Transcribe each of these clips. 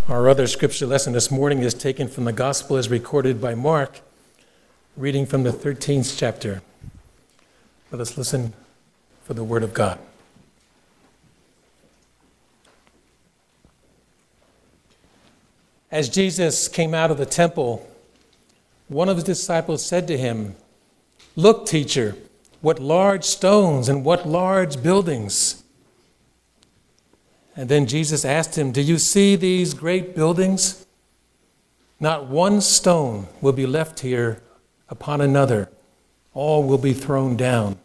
Our other scripture lesson this morning is taken from the Gospel as recorded by Mark, reading from the 13th chapter. Let us listen for the word of God. As Jesus came out of the temple, one of his disciples said to him, "Look, teacher, what large stones and what large buildings." And then Jesus asked him, "Do you see these great buildings? Not one stone will be left here upon another. All will be thrown down."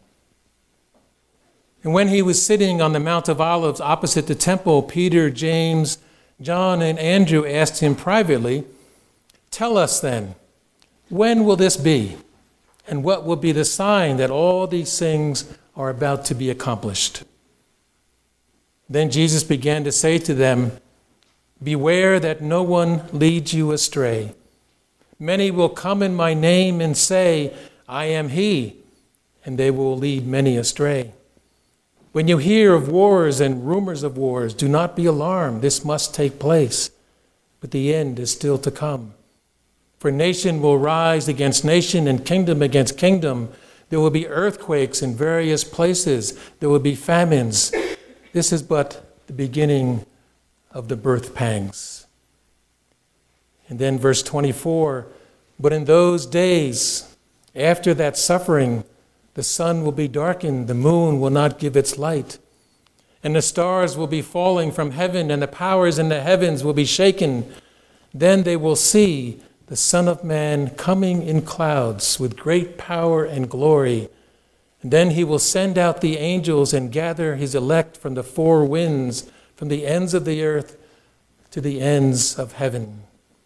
And when he was sitting on the Mount of Olives opposite the temple, Peter, James, John, and Andrew asked him privately, "Tell us then, when will this be? And what will be the sign that all these things are about to be accomplished?" Then Jesus began to say to them, "Beware that no one leads you astray. Many will come in my name and say, 'I am he,' and they will lead many astray. When you hear of wars and rumors of wars, do not be alarmed. This must take place, but the end is still to come. For nation will rise against nation and kingdom against kingdom. There will be earthquakes in various places. There will be famines. This is but the beginning of the birth pangs." And then verse 24, "But in those days, after that suffering, the sun will be darkened, the moon will not give its light, and the stars will be falling from heaven, and the powers in the heavens will be shaken. Then they will see the Son of Man coming in clouds with great power and glory. And then he will send out the angels and gather his elect from the four winds, from the ends of the earth to the ends of heaven."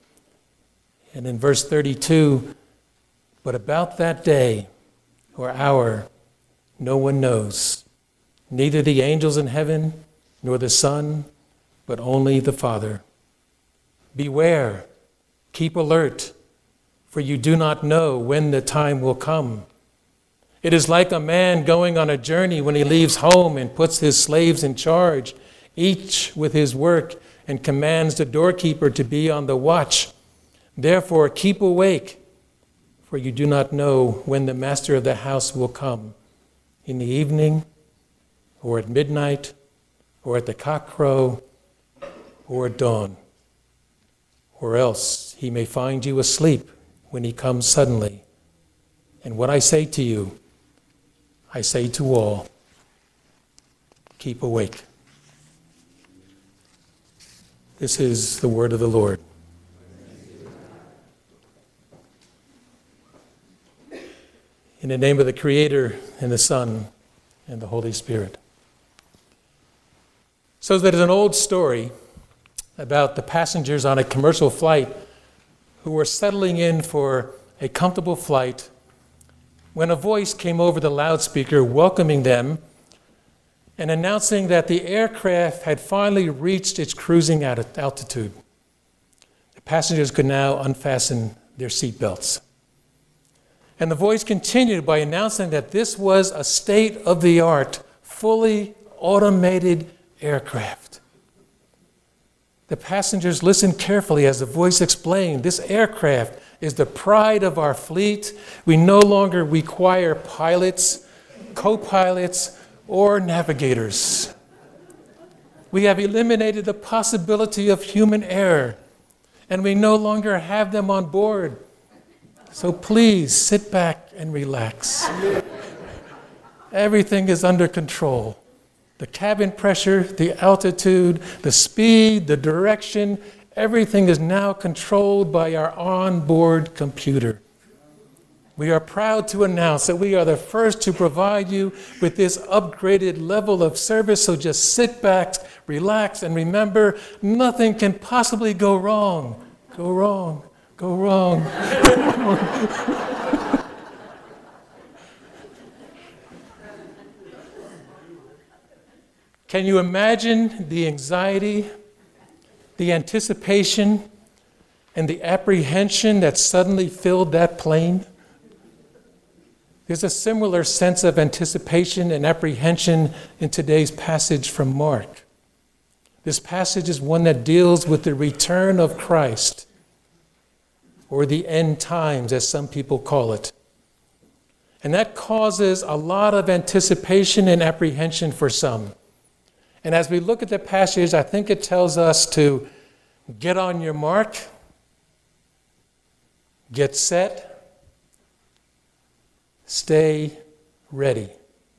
And in verse 32, "But about that day or hour, no one knows, neither the angels in heaven nor the Son, but only the Father. Beware, keep alert, for you do not know when the time will come. It is like a man going on a journey when he leaves home and puts his slaves in charge, each with his work, and commands the doorkeeper to be on the watch. Therefore, keep awake, for you do not know when the master of the house will come, in the evening, or at midnight, or at the cockcrow, or at dawn. Or else he may find you asleep when he comes suddenly. And what I say to you, I say to all, keep awake." This is the word of the Lord. In the name of the Creator and the Son and the Holy Spirit. So there's an old story about the passengers on a commercial flight who were settling in for a comfortable flight when a voice came over the loudspeaker welcoming them and announcing that the aircraft had finally reached its cruising altitude. The passengers could now unfasten their seatbelts. And the voice continued by announcing that this was a state-of-the-art, fully automated aircraft. The passengers listened carefully as the voice explained, "This aircraft is the pride of our fleet. We no longer require pilots, co-pilots, or navigators. We have eliminated the possibility of human error, and we no longer have them on board. So please sit back and relax. Everything is under control. The cabin pressure, the altitude, the speed, the direction, everything is now controlled by our onboard computer. We are proud to announce that we are the first to provide you with this upgraded level of service, so just sit back, relax, and remember, nothing can possibly go wrong. Go wrong, go wrong. Can you imagine the anxiety, the anticipation, and the apprehension that suddenly filled that plane? There's a similar sense of anticipation and apprehension in today's passage from Mark. This passage is one that deals with the return of Christ, or the end times, as some people call it. And that causes a lot of anticipation and apprehension for some. And as we look at the passage, I think it tells us to get on your mark, get set, stay ready.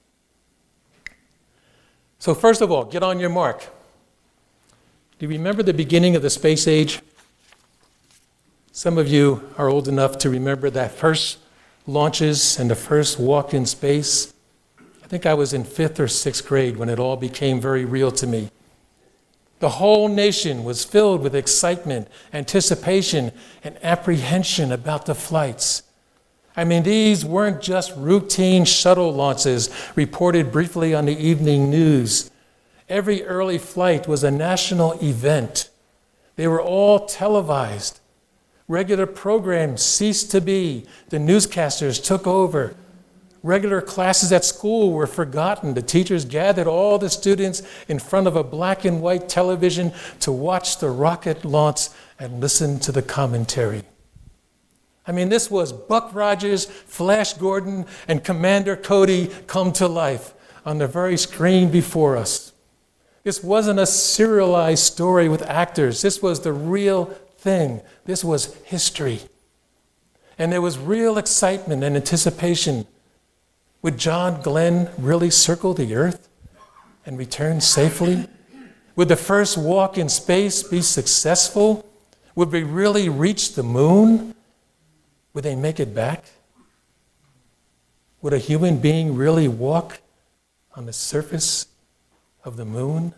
So first of all, get on your mark. Do you remember the beginning of the space age? Some of you are old enough to remember that first launches and the first walk in space. I think I was in 5th or 6th grade when it all became very real to me. The whole nation was filled with excitement, anticipation, and apprehension about the flights. I mean, these weren't just routine shuttle launches reported briefly on the evening news. Every early flight was a national event. They were all televised. Regular programs ceased to be. The newscasters took over. Regular classes at school were forgotten. The teachers gathered all the students in front of a black and white television to watch the rocket launch and listen to the commentary. I mean, this was Buck Rogers, Flash Gordon, and Commander Cody come to life on the very screen before us. This wasn't a serialized story with actors. This was the real thing. This was history. And there was real excitement and anticipation. Would John Glenn really circle the earth and return safely? Would the first walk in space be successful? Would we really reach the moon? Would they make it back? Would a human being really walk on the surface of the moon?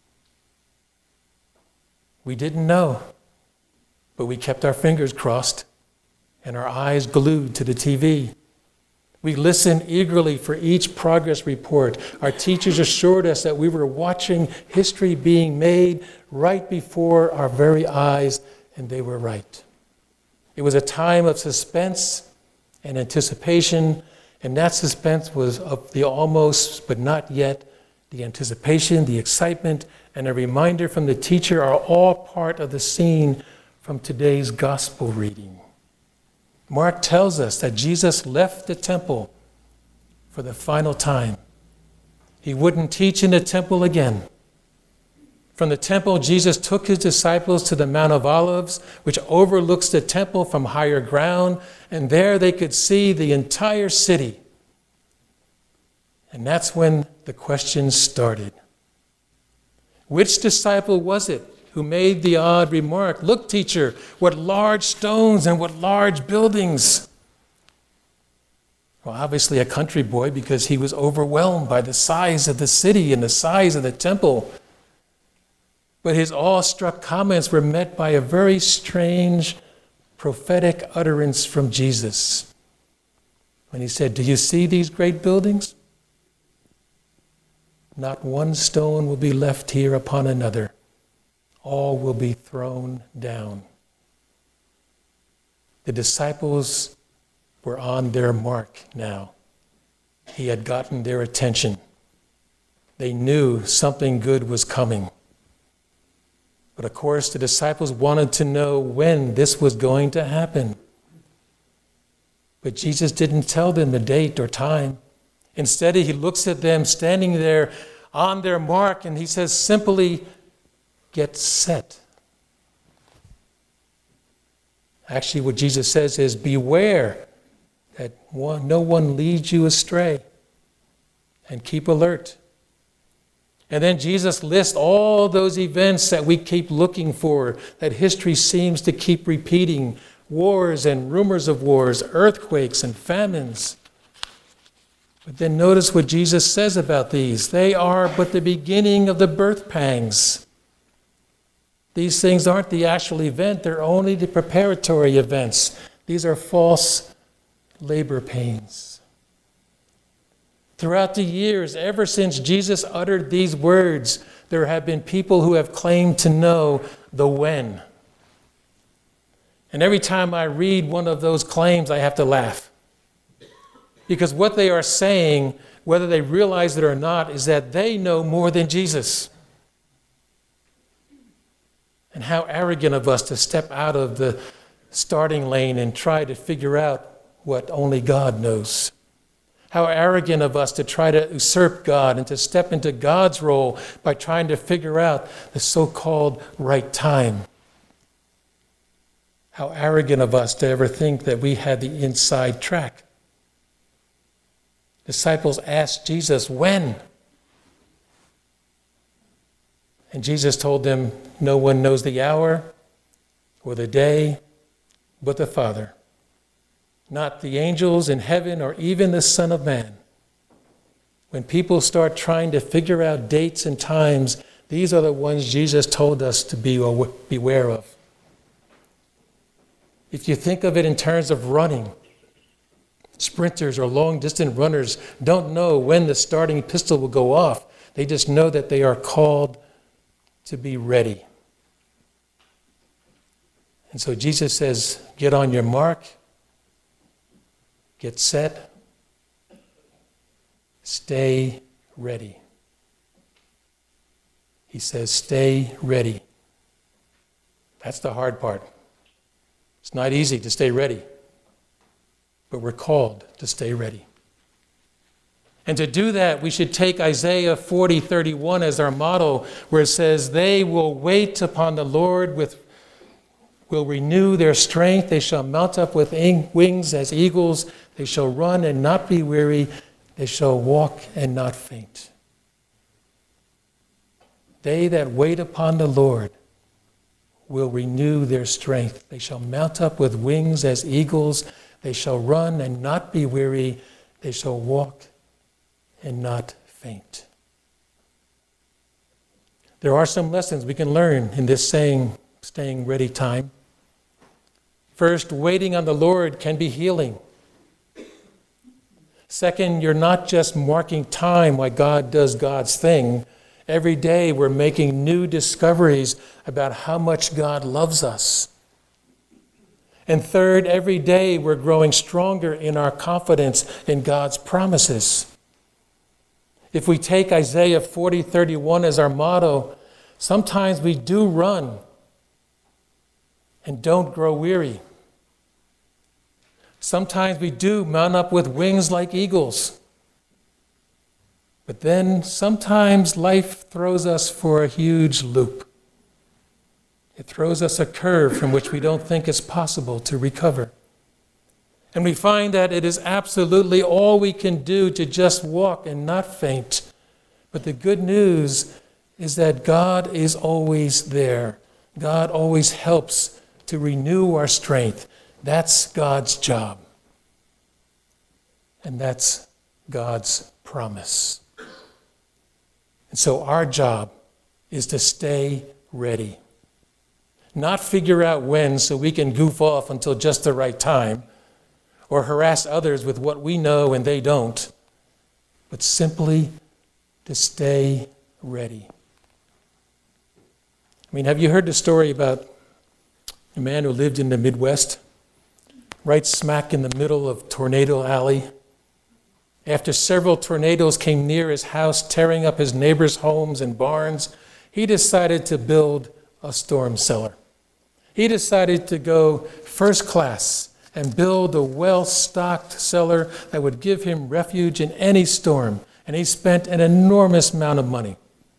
We didn't know, but we kept our fingers crossed and our eyes glued to the TV. We listened eagerly for each progress report. Our teachers assured us that we were watching history being made right before our very eyes, and they were right. It was a time of suspense and anticipation, and that suspense was of the almost but not yet. The anticipation, the excitement, and a reminder from the teacher are all part of the scene from today's gospel reading. Mark tells us that Jesus left the temple for the final time. He wouldn't teach in the temple again. From the temple, Jesus took his disciples to the Mount of Olives, which overlooks the temple from higher ground, and there they could see the entire city. And that's when the questions started. Which disciple was it who made the odd remark, "Look, teacher, what large stones and what large buildings"? Well, obviously a country boy, because he was overwhelmed by the size of the city and the size of the temple. But his awestruck comments were met by a very strange prophetic utterance from Jesus when he said, "Do you see these great buildings? Not one stone will be left here upon another. All will be thrown down." The disciples were on their mark now. He had gotten their attention. They knew something good was coming. But of course, the disciples wanted to know when this was going to happen. But Jesus didn't tell them the date or time. Instead, he looks at them standing there on their mark, and he says simply, "Get set." Actually, what Jesus says is, beware that no one leads you astray, and keep alert. And then Jesus lists all those events that we keep looking for, that history seems to keep repeating: wars and rumors of wars, earthquakes and famines. But then notice what Jesus says about these. They are but the beginning of the birth pangs. These things aren't the actual event, they're only the preparatory events. These are false labor pains. Throughout the years, ever since Jesus uttered these words, there have been people who have claimed to know the when. And every time I read one of those claims, I have to laugh. Because what they are saying, whether they realize it or not, is that they know more than Jesus. And how arrogant of us to step out of the starting lane and try to figure out what only God knows. How arrogant of us to try to usurp God and to step into God's role by trying to figure out the so-called right time. How arrogant of us to ever think that we had the inside track. Disciples asked Jesus, when? And Jesus told them, no one knows the hour or the day but the Father. Not the angels in heaven or even the Son of Man. When people start trying to figure out dates and times, these are the ones Jesus told us to beware of. If you think of it in terms of running, sprinters or long-distance runners don't know when the starting pistol will go off. They just know that they are called to be ready. And so Jesus says, get on your mark, get set, stay ready. He says, stay ready. That's the hard part. It's not easy to stay ready, but we're called to stay ready. And to do that, we should take Isaiah 40:31 as our motto, where it says, they will wait upon the Lord, will renew their strength. They shall mount up with wings as eagles. They shall run and not be weary. They shall walk and not faint. They that wait upon the Lord will renew their strength. They shall mount up with wings as eagles. They shall run and not be weary. They shall walk and not faint. There are some lessons we can learn in this staying ready time. First, waiting on the Lord can be healing. Second, you're not just marking time while God does God's thing. Every day we're making new discoveries about how much God loves us. And third, every day we're growing stronger in our confidence in God's promises. If we take Isaiah 40:31 as our motto, sometimes we do run and don't grow weary. Sometimes we do mount up with wings like eagles. But then sometimes life throws us for a huge loop. It throws us a curve from which we don't think it's possible to recover. And we find that it is absolutely all we can do to just walk and not faint. But the good news is that God is always there. God always helps to renew our strength. That's God's job. And that's God's promise. And so our job is to stay ready. Not figure out when so we can goof off until just the right time, or harass others with what we know and they don't, but simply to stay ready. I mean, have you heard the story about a man who lived in the Midwest, right smack in the middle of Tornado Alley? After several tornadoes came near his house, tearing up his neighbors' homes and barns, he decided to build a storm cellar. He decided to go first class and build a well-stocked cellar that would give him refuge in any storm, and he spent an enormous amount of money.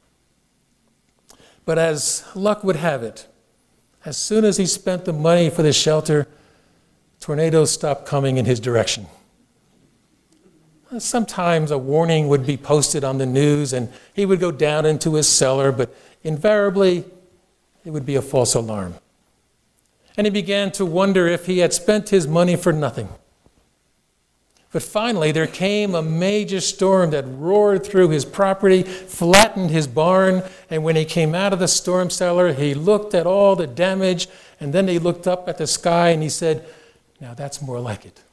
But as luck would have it, as soon as he spent the money for the shelter, tornadoes stopped coming in his direction. Sometimes a warning would be posted on the news and he would go down into his cellar, but invariably it would be a false alarm. And he began to wonder if he had spent his money for nothing. But finally there came a major storm that roared through his property, flattened his barn, and when he came out of the storm cellar, he looked at all the damage, and then he looked up at the sky and he said, "Now that's more like it."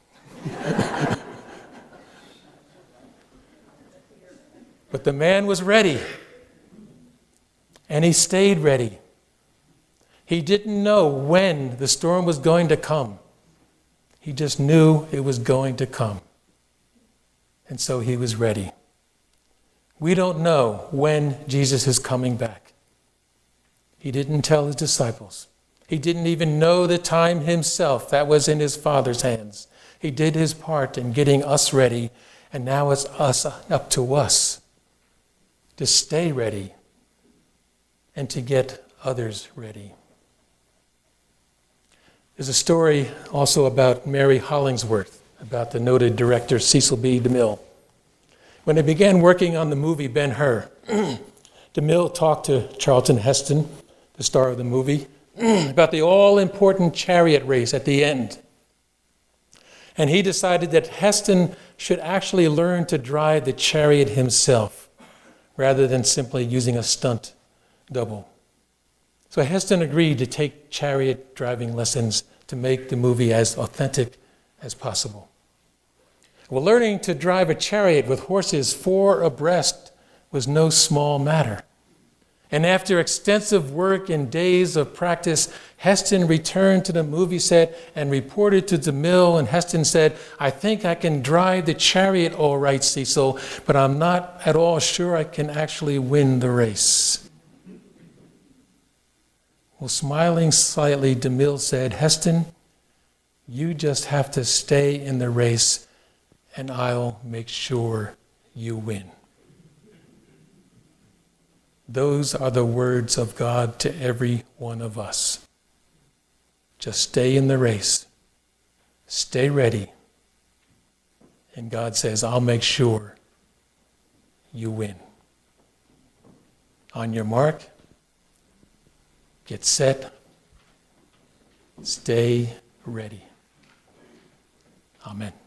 But the man was ready, and he stayed ready. He didn't know when the storm was going to come. He just knew it was going to come. And so he was ready. We don't know when Jesus is coming back. He didn't tell his disciples. He didn't even know the time himself. That was in his Father's hands. He did his part in getting us ready, and now it's up to us to stay ready and to get others ready. There's a story also about Mary Hollingsworth, about the noted director Cecil B. DeMille. When they began working on the movie Ben-Hur, DeMille talked to Charlton Heston, the star of the movie, about the all-important chariot race at the end. And he decided that Heston should actually learn to drive the chariot himself, rather than simply using a stunt double. So Heston agreed to take chariot driving lessons to make the movie as authentic as possible. Well, learning to drive a chariot with horses 4 abreast was no small matter. And after extensive work and days of practice, Heston returned to the movie set and reported to DeMille, and Heston said, "I think I can drive the chariot all right, Cecil, but I'm not at all sure I can actually win the race." Well, smiling slightly, DeMille said, "Heston, you just have to stay in the race, and I'll make sure you win." Those are the words of God to every one of us. Just stay in the race. Stay ready. And God says, I'll make sure you win. On your mark, get set, stay ready. Amen.